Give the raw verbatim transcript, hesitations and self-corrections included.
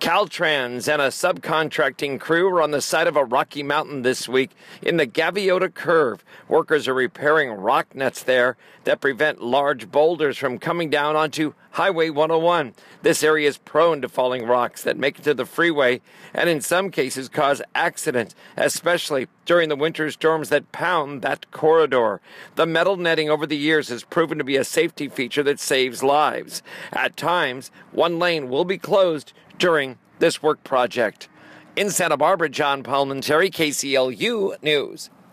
Caltrans and a subcontracting crew were on the side of a rocky mountain this week in the Gaviota Curve. Workers are repairing rock nets there that prevent large boulders from coming down onto Highway one oh one. This area is prone to falling rocks that make it to the freeway and in some cases cause accidents, especially during the winter storms that pound that corridor. The metal netting over the years has proven to be a safety feature that saves lives. At times, one lane will be closed during this work project. In Santa Barbara, John Palmentary, K C L U News.